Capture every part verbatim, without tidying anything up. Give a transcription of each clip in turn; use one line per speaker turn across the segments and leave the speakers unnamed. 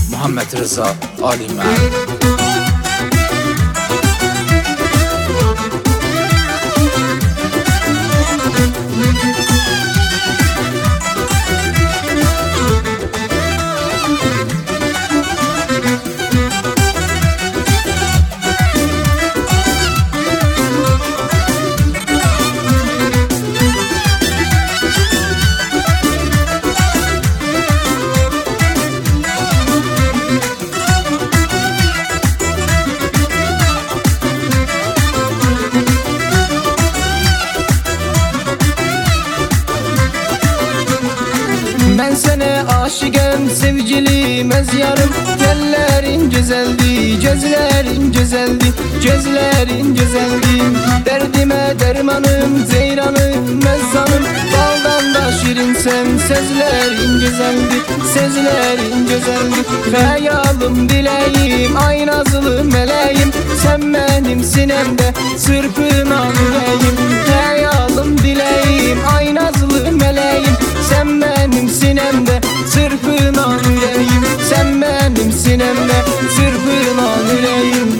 Muhammed Rıza Alimer.
Ben sana aşıkım sevgilim ez yarım. Tellerin güzeldi, gözlerin güzeldi, gözlerin güzeldi. Derdime dermanım, ceyranım, mezzanım. Baldan da şirinsen, sözlerin güzeldi, sözlerin güzeldi. Hayalım dileğim, ay nazlı meleğim. Sen benim sinemde sırpınan yüreğim. Hayalım dileğim, ay nazlı meleğim. Sen benim sinemde sırpınan yüreğim. Sen benim sinemde sırpınan yüreğim.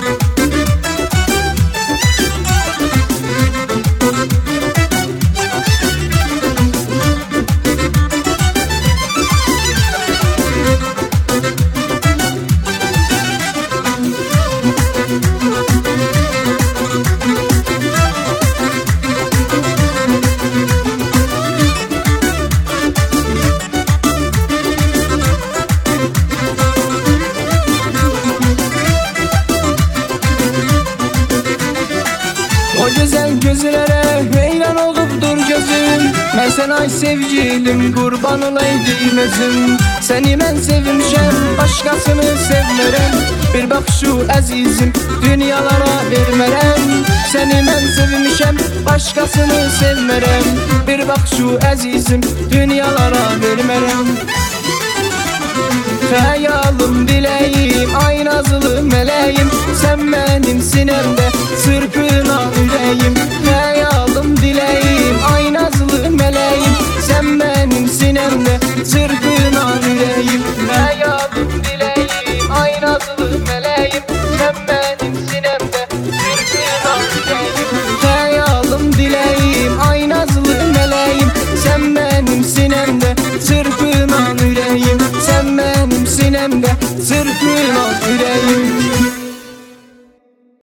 O güzel gözlere heyran olup dur gözüm. Ben sana ay sevgilim kurban olaydım özüm. Seni ben sevmişem başkasını sevmerem. Bir bak şu azizim dünyalara vermerem. Seni ben sevmişem başkasını sevmerem. Bir bak şu azizim dünyalara vermerem. Hayalım dileğim, ay nazlı meleğim. Sen benim sinemde sırpınan yüreğim. Hayalım dileğim, ay